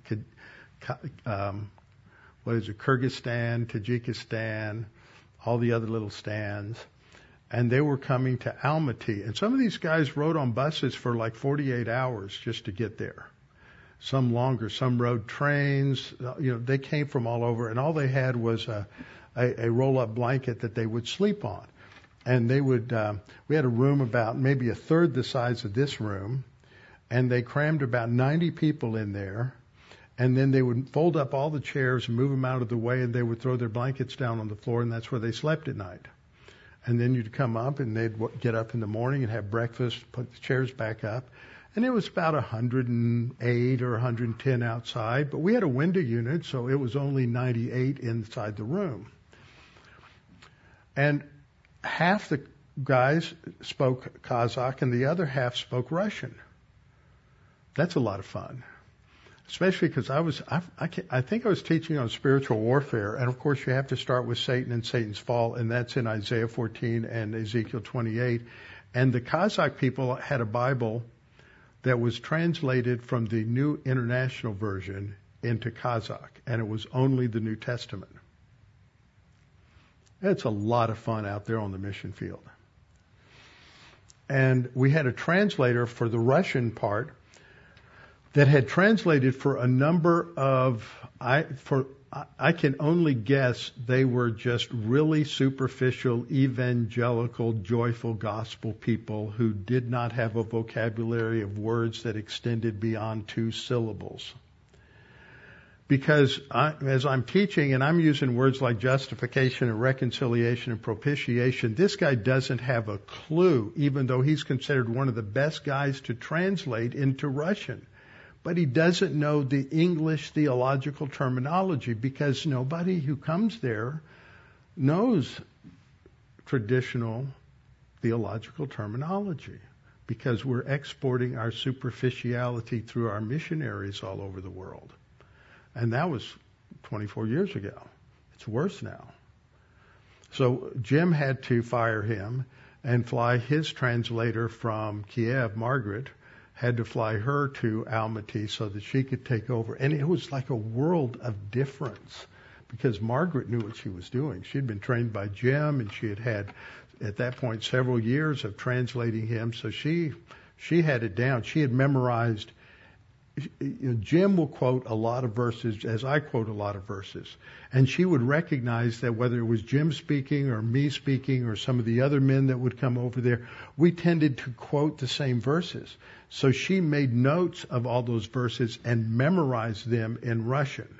Kyrgyzstan, Tajikistan, all the other little stands. And they were coming to Almaty. And some of these guys rode on buses for like 48 hours just to get there. Some longer, some rode trains. They came from all over, and all they had was a roll-up blanket that they would sleep on. And we had a room about maybe a third the size of this room, and they crammed about 90 people in there. And then they would fold up all the chairs and move them out of the way, and they would throw their blankets down on the floor, and that's where they slept at night. And then you'd come up, and they'd get up in the morning and have breakfast, put the chairs back up. And it was about 108 or 110 outside, but we had a window unit, so it was only 98 inside the room. And half the guys spoke Kazakh, and the other half spoke Russian. That's a lot of fun. Especially because I think I was teaching on spiritual warfare, and of course you have to start with Satan and Satan's fall, and that's in Isaiah 14 and Ezekiel 28. And the Kazakh people had a Bible that was translated from the New International Version into Kazakh, and it was only the New Testament. It's a lot of fun out there on the mission field. And we had a translator for the Russian part that had translated for a number of, I can only guess they were just really superficial, evangelical, joyful gospel people who did not have a vocabulary of words that extended beyond 2 syllables. Because as I'm teaching and I'm using words like justification and reconciliation and propitiation, this guy doesn't have a clue, even though he's considered one of the best guys to translate into Russian. But he doesn't know the English theological terminology because nobody who comes there knows traditional theological terminology because we're exporting our superficiality through our missionaries all over the world. And that was 24 years ago. It's worse now. So Jim had to fire him and fly his translator from Kiev, Margaret, had to fly her to Almaty so that she could take over. And it was like a world of difference because Margaret knew what she was doing. She had been trained by Jim, and she had at that point, several years of translating him. So she had it down. She had memorized. Jim will quote a lot of verses as I quote a lot of verses. And she would recognize that whether it was Jim speaking or me speaking or some of the other men that would come over there, we tended to quote the same verses. So she made notes of all those verses and memorized them in Russian.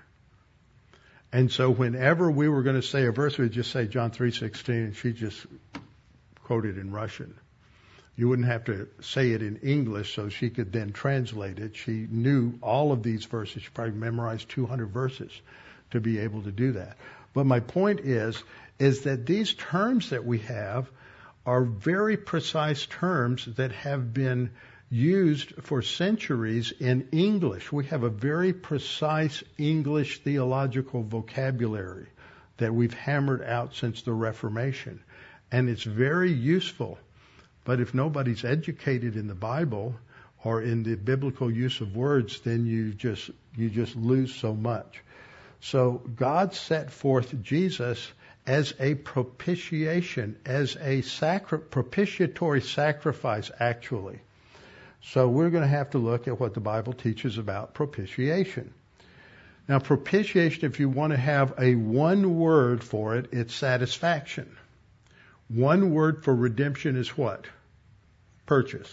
And so whenever we were going to say a verse, we'd just say John 3:16, and she'd just quote it in Russian. You wouldn't have to say it in English so she could then translate it. She knew all of these verses. She probably memorized 200 verses to be able to do that. But my point is that these terms that we have are very precise terms that have been used for centuries in English. We have a very precise English theological vocabulary that we've hammered out since the Reformation. And it's very useful. But if nobody's educated in the Bible or in the biblical use of words, then you just lose so much. So God set forth Jesus as a propitiation, as a propitiatory sacrifice, actually. So we're going to have to look at what the Bible teaches about propitiation. Now, propitiation, if you want to have a one word for it, it's satisfaction. One word for redemption is what? Purchase.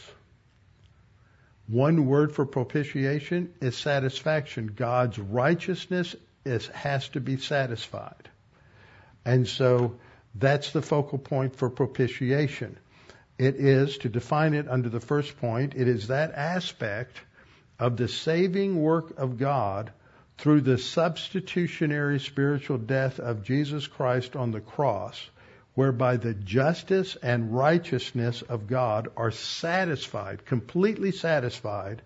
One word for propitiation is satisfaction. God's righteousness has to be satisfied. And so that's the focal point for propitiation. It is, to define it under the first point, it is that aspect of the saving work of God through the substitutionary spiritual death of Jesus Christ on the cross, whereby the justice and righteousness of God are satisfied, completely satisfied,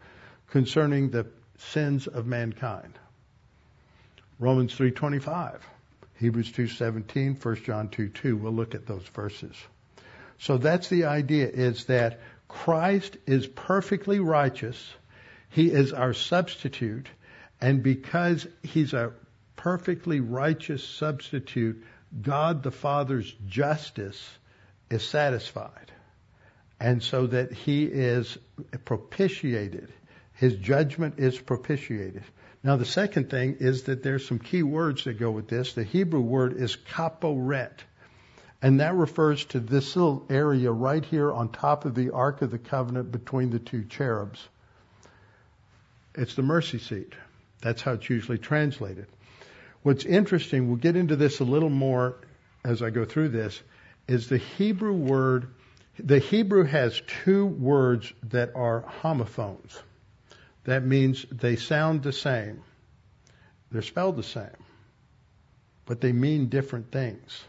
concerning the sins of mankind. Romans 3:25. Hebrews 2:17, 1 John 2:2. We'll look at those verses. So that's the idea, is that Christ is perfectly righteous. He is our substitute. And because he's a perfectly righteous substitute, God the Father's justice is satisfied. And so that he is propitiated. His judgment is propitiated. Now the second thing is that there's some key words that go with this. The Hebrew word is kaporet. And that refers to this little area right here on top of the Ark of the Covenant between the two cherubs. It's the mercy seat. That's how it's usually translated. What's interesting, we'll get into this a little more as I go through this, is the Hebrew word. The Hebrew has two words that are homophones. That means they sound the same. They're spelled the same. But they mean different things.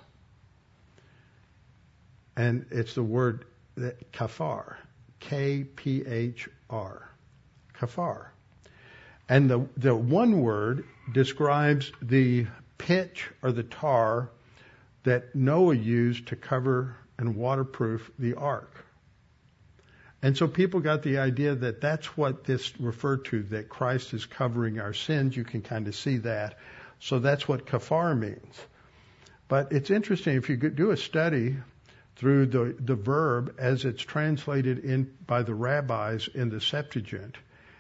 And it's the word kafar. K-P-H-R. Kafar. And the one word describes the pitch or the tar that Noah used to cover and waterproof the ark. And so people got the idea that that's what this referred to, that Christ is covering our sins. You can kind of see that. So that's what kafar means. But it's interesting, if you do a study through the verb as it's translated in by the rabbis in the Septuagint,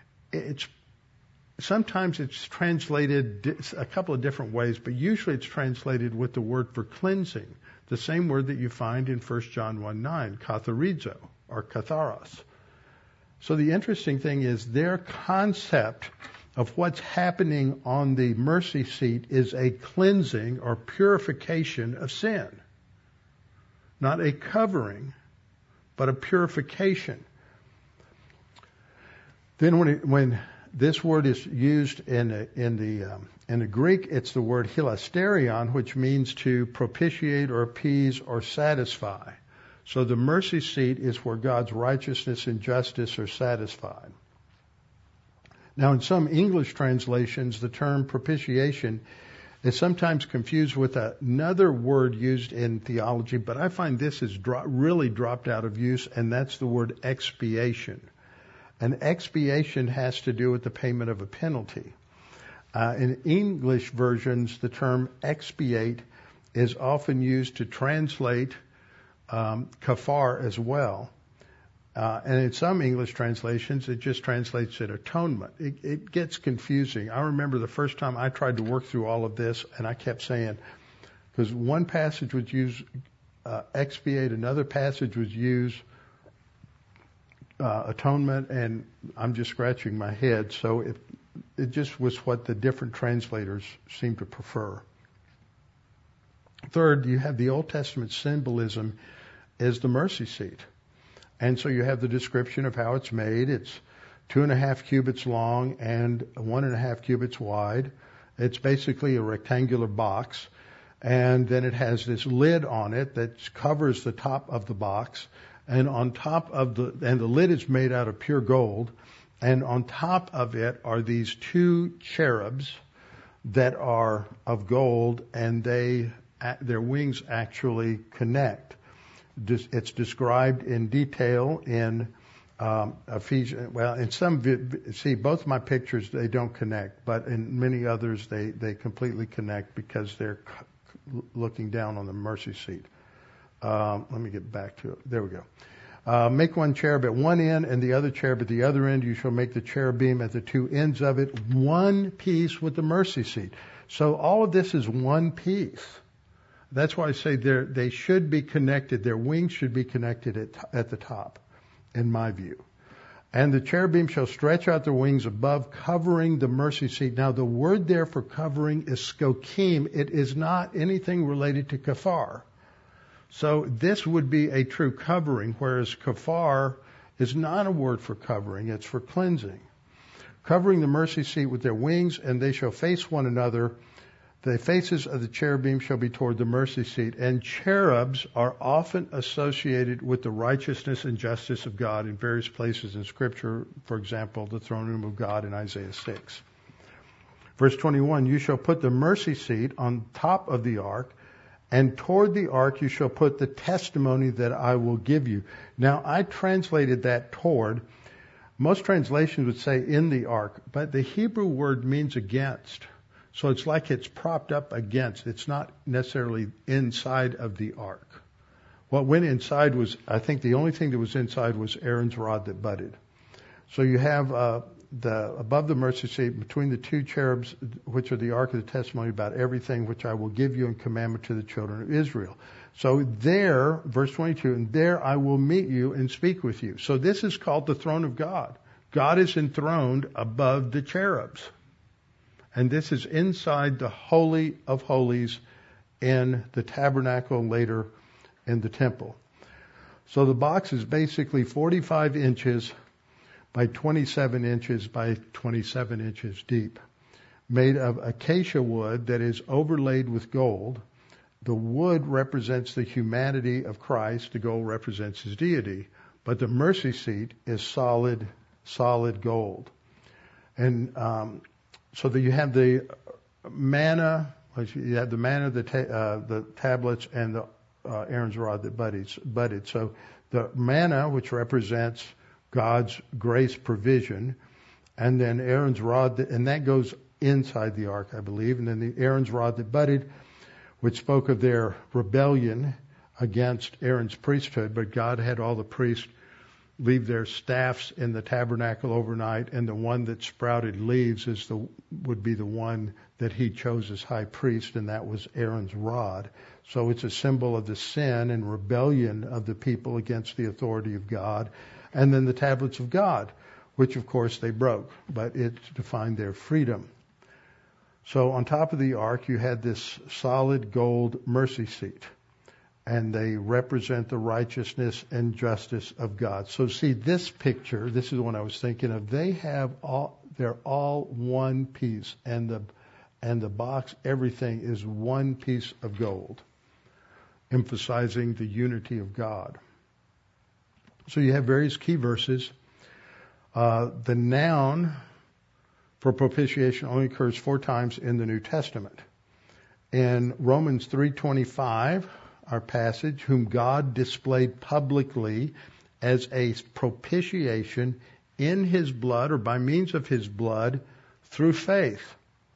sometimes it's translated a couple of different ways, but usually it's translated with the word for cleansing, the same word that you find in 1 John 1:9, katharizo, or katharos. So the interesting thing is their concept of what's happening on the mercy seat is a cleansing or purification of sin. Not a covering, but a purification. Then when this word is used in the Greek, it's the word hilasterion, which means to propitiate or appease or satisfy. So the mercy seat is where God's righteousness and justice are satisfied. Now, in some English translations, the term propitiation is sometimes confused with another word used in theology, but I find this is really dropped out of use, and that's the word expiation. And expiation has to do with the payment of a penalty. In English versions, the term expiate is often used to translate kafar as well. And in some English translations, it just translates it atonement. It gets confusing. I remember the first time I tried to work through all of this, and I kept saying, because one passage would use expiate, another passage would use atonement, and I'm just scratching my head. So it just was what the different translators seem to prefer. Third, you have the Old Testament symbolism is the mercy seat. And so you have the description of how it's made. It's 2.5 cubits long and 1.5 cubits wide. It's basically a rectangular box. And then it has this lid on it that covers the top of the box. And on top of the lid is made out of pure gold. And on top of it are these two cherubs that are of gold, and their wings actually connect. It's described in detail in Ephesians. Well, in some, see, both my pictures, they don't connect, but in many others, they completely connect because they're looking down on the mercy seat. Let me get back to it. There we go. Make one cherub at one end and the other cherub at the other end. You shall make the cherubim at the two ends of it, one piece with the mercy seat. So all of this is one piece. That's why I say they should be connected. Their wings should be connected at the top, in my view. And the cherubim shall stretch out their wings above, covering the mercy seat. Now, the word there for covering is skokim. It is not anything related to kafar. So this would be a true covering, whereas kafar is not a word for covering. It's for cleansing. Covering the mercy seat with their wings, and they shall face one another. The faces of the cherubim shall be toward the mercy seat. And cherubs are often associated with the righteousness and justice of God in various places in Scripture. For example, the throne room of God in Isaiah 6. Verse 21, you shall put the mercy seat on top of the ark, and toward the ark you shall put the testimony that I will give you. Now, I translated that toward. Most translations would say in the ark, but the Hebrew word means against. So it's like it's propped up against. It's not necessarily inside of the ark. What went inside was, I think the only thing that was inside was Aaron's rod that budded. So you have above the mercy seat, between the two cherubs, which are the ark of the testimony, about everything which I will give you in commandment to the children of Israel. So there, verse 22, and there I will meet you and speak with you. So this is called the throne of God. God is enthroned above the cherubs. And this is inside the Holy of Holies in the tabernacle, later in the temple. So the box is basically 45 inches by 27 inches by 27 inches deep, made of acacia wood that is overlaid with gold. The wood represents the humanity of Christ. The gold represents his deity. But the mercy seat is solid gold. And so that you have the manna, the tablets, and the Aaron's rod that budded. So the manna, which represents God's grace provision, and then Aaron's rod, and that goes inside the ark, I believe, and then the Aaron's rod that budded, which spoke of their rebellion against Aaron's priesthood, but God had all the priests leave their staffs in the tabernacle overnight, and the one that sprouted leaves would be the one that he chose as high priest, and that was Aaron's rod. So it's a symbol of the sin and rebellion of the people against the authority of God. And then the tablets of God, which of course they broke, but it defined their freedom. So on top of the ark, you had this solid gold mercy seat, and they represent the righteousness and justice of God. So see, this picture, this is the one I was thinking of. They're all one piece, and the box, everything is one piece of gold, emphasizing the unity of God. So you have various key verses. The noun for propitiation only occurs 4 times in the New Testament. In Romans 3:25, our passage, whom God displayed publicly as a propitiation in his blood, or by means of his blood, through faith.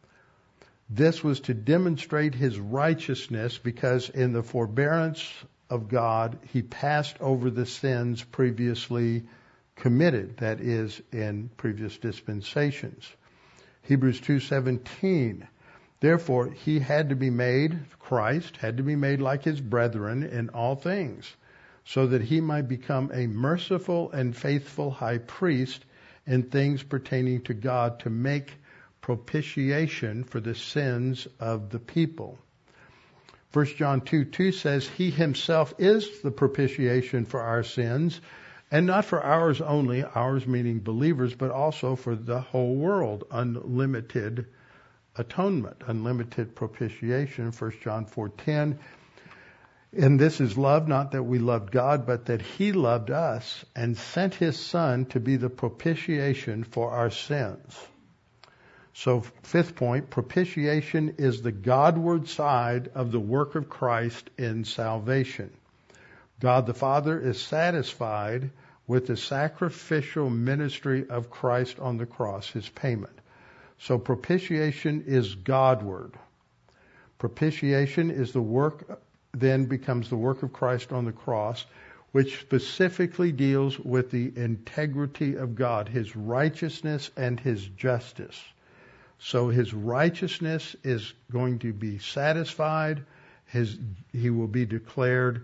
This was to demonstrate his righteousness, because in the forbearance of God, he passed over the sins previously committed, that is, in previous dispensations. Hebrews 2:17, therefore he had to be made, Christ had to be made like his brethren in all things, so that he might become a merciful and faithful high priest in things pertaining to God, to make propitiation for the sins of the people. 1 John 2:2 says, he himself is the propitiation for our sins, and not for ours only, ours meaning believers, but also for the whole world. Unlimited atonement, unlimited propitiation. 1 John 4:10. And this is love, not that we loved God, but that he loved us and sent his Son to be the propitiation for our sins. So 5th point, propitiation is the Godward side of the work of Christ in salvation. God the Father is satisfied with the sacrificial ministry of Christ on the cross, his payment. So propitiation is Godward. Propitiation is the work, then becomes the work of Christ on the cross, which specifically deals with the integrity of God, his righteousness and his justice. So his righteousness is going to be satisfied. He will be declared,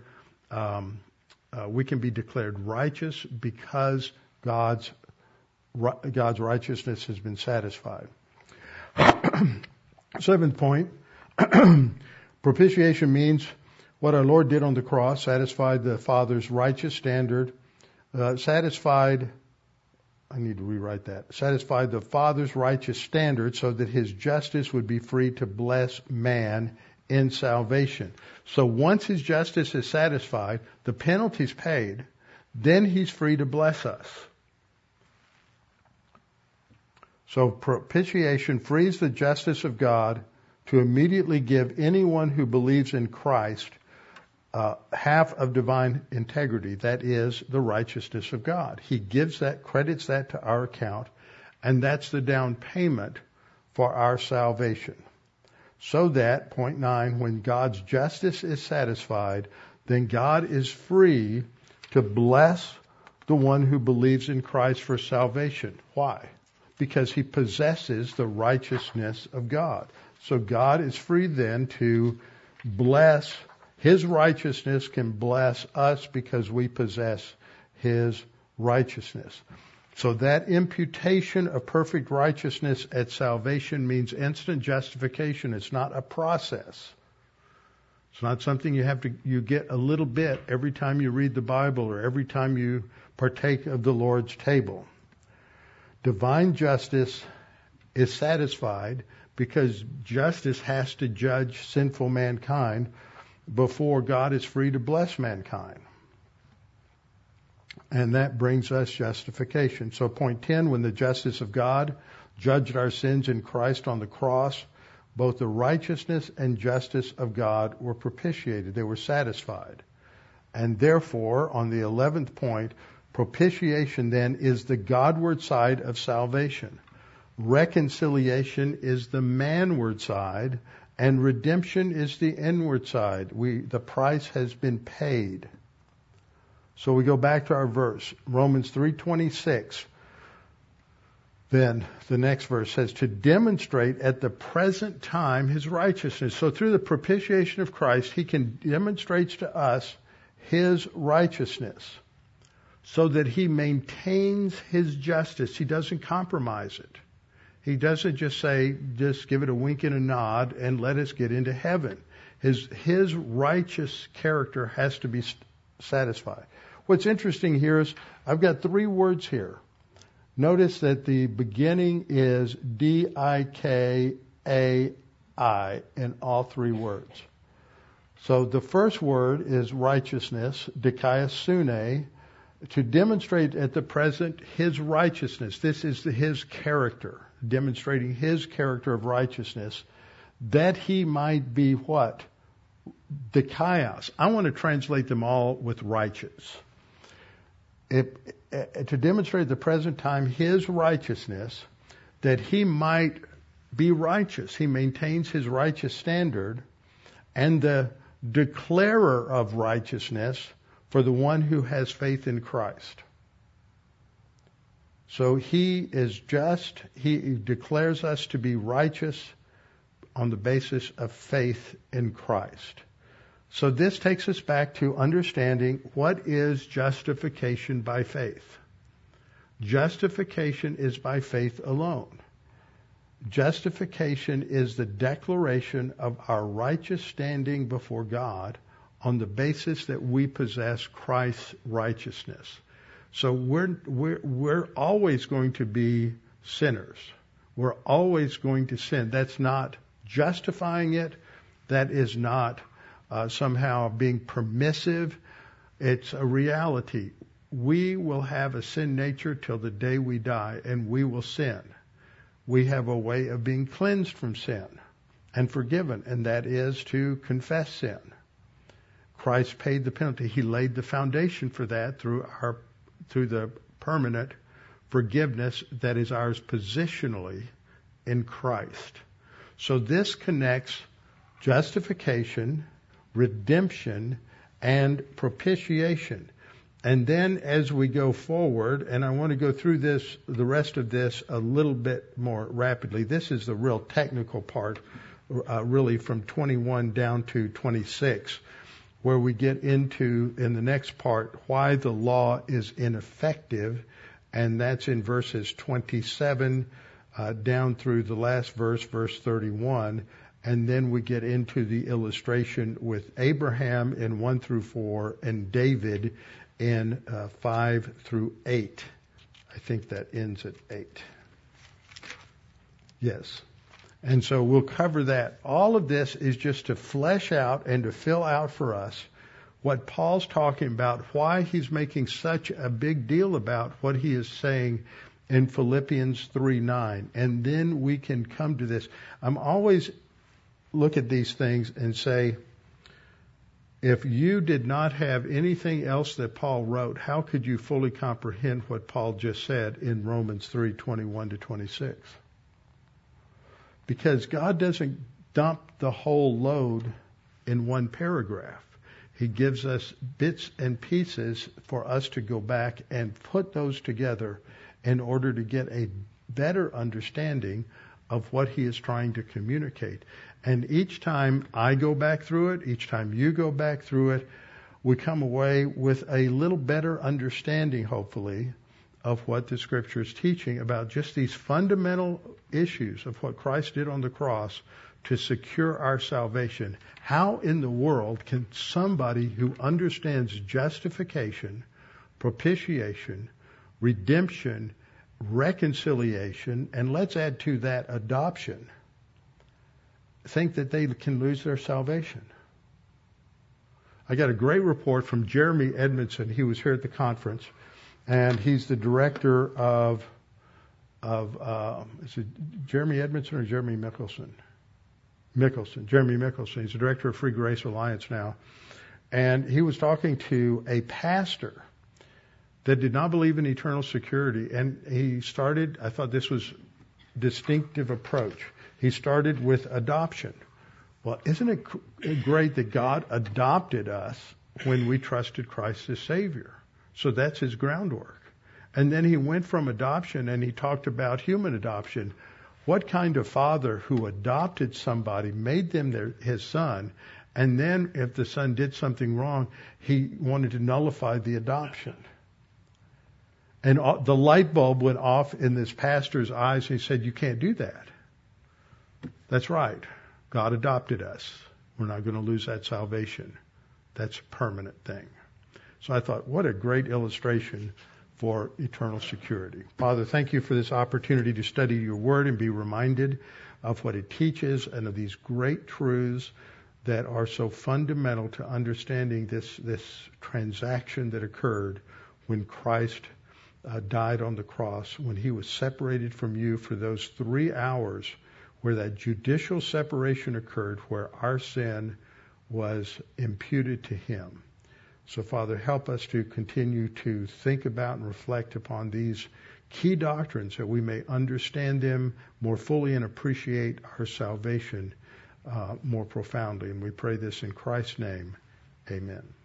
we can be declared righteous because God's righteousness has been satisfied. 7th point, propitiation means what our Lord did on the cross, satisfied the Father's righteous standard, satisfied the Father's righteous standard so that his justice would be free to bless man in salvation. So once his justice is satisfied, the penalty's paid, then he's free to bless us. So propitiation frees the justice of God to immediately give anyone who believes in Christ half of divine integrity. That is the righteousness of God. He gives that, credits that to our account, and that's the down payment for our salvation. So that, point 9, when God's justice is satisfied, then God is free to bless the one who believes in Christ for salvation. Why? Because he possesses the righteousness of God. So God is free then to bless. His righteousness can bless us because we possess his righteousness. So that imputation of perfect righteousness at salvation means instant justification. It's not a process. It's not something you get a little bit every time you read the Bible or every time you partake of the Lord's table. Divine justice is satisfied because justice has to judge sinful mankind before God is free to bless mankind. And that brings us justification. So point 10, when the justice of God judged our sins in Christ on the cross, both the righteousness and justice of God were propitiated. They were satisfied. And therefore, on the 11th point, propitiation then is the Godward side of salvation. Reconciliation is the manward side, and redemption is the inward side. The price has been paid. So we go back to our verse, Romans 3:26. Then the next verse says, to demonstrate at the present time his righteousness. So through the propitiation of Christ, he can demonstrate to us his righteousness so that he maintains his justice. He doesn't compromise it. He doesn't just say, just give it a wink and a nod and let us get into heaven. His righteous character has to be satisfied. What's interesting here is I've got 3 words here. Notice that the beginning is D-I-K-A-I in all 3 words. So the first word is righteousness, dikaiosune, to demonstrate at the present his righteousness. This is his character, demonstrating his character of righteousness, that he might be what? Dikaios. I want to translate them all with righteous. To demonstrate at the present time his righteousness, that he might be righteous. He maintains his righteous standard, and the declarer of righteousness for the one who has faith in Christ. So he is just, he declares us to be righteous on the basis of faith in Christ. So this takes us back to understanding what is justification by faith. Justification is by faith alone. Justification is the declaration of our righteous standing before God on the basis that we possess Christ's righteousness. So we're always going to be sinners. We're always going to sin. That's not justifying it. That is not somehow being permissive. It's a reality. We will have a sin nature till the day we die, and we will sin. We have a way of being cleansed from sin and forgiven, and that is to confess sin. Christ paid the penalty. He laid the foundation for that through the permanent forgiveness that is ours positionally in Christ. So this connects justification, redemption, and propitiation. And then as we go forward, and I want to go through the rest of this a little bit more rapidly. This is the real technical part, really from 21 down to 26, where we get into, in the next part, why the law is ineffective, and that's in verses 27 down through the last verse 31. And then we get into the illustration with Abraham in 1 through 4 and David in 5 through 8. I think that ends at 8. Yes. And so we'll cover that. All of this is just to flesh out and to fill out for us what Paul's talking about, why he's making such a big deal about what he is saying in Philippians 3:9. And then we can come to this. I'm always look at these things and say, if you did not have anything else that Paul wrote, how could you fully comprehend what Paul just said in Romans 3:21 to 26? Because God doesn't dump the whole load in one paragraph. He gives us bits and pieces for us to go back and put those together in order to get a better understanding of what he is trying to communicate. And each time I go back through it, each time you go back through it, we come away with a little better understanding, hopefully, of what the Scripture is teaching about just these fundamental issues of what Christ did on the cross to secure our salvation. How in the world can somebody who understands justification, propitiation, redemption, reconciliation, and let's add to that adoption, think that they can lose their salvation? I got a great report from Jeremy Edmondson. He was here at the conference, and he's the director of is it Jeremy Edmondson or Jeremy Mickelson? Jeremy Mickelson. He's the director of Free Grace Alliance now. And he was talking to a pastor that did not believe in eternal security. And he started, I thought this was distinctive approach. He started with adoption. Well, isn't it great that God adopted us when we trusted Christ as Savior? So that's his groundwork. And then he went from adoption and he talked about human adoption. What kind of father who adopted somebody, made them his son, and then if the son did something wrong, he wanted to nullify the adoption? And the light bulb went off in this pastor's eyes, and he said, you can't do that. That's right. God adopted us. We're not going to lose that salvation. That's a permanent thing. So I thought, what a great illustration for eternal security. Father, thank you for this opportunity to study your word and be reminded of what it teaches and of these great truths that are so fundamental to understanding this transaction that occurred when Christ died on the cross, when he was separated from you for those 3 hours where that judicial separation occurred, where our sin was imputed to him. So, Father, help us to continue to think about and reflect upon these key doctrines that we may understand them more fully and appreciate our salvation more profoundly. And we pray this in Christ's name. Amen.